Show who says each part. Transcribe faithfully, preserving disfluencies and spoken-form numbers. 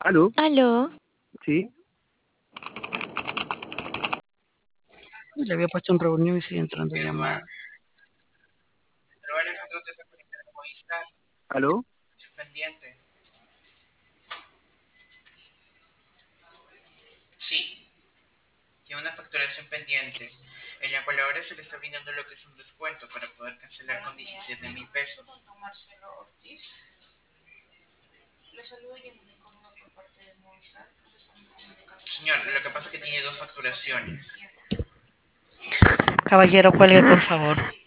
Speaker 1: ¿Aló?
Speaker 2: Aló,
Speaker 1: Sí. Le había puesto en reunión y sigue entrando llamada. ¿Aló?
Speaker 3: Pendiente. Sí, tiene una facturación pendiente. En la palabra se le está brindando lo que es un descuento para poder cancelar con diecisiete mil pesos. Señor, lo que pasa es que tiene dos facturaciones.
Speaker 1: Caballero, cuelgue, por favor.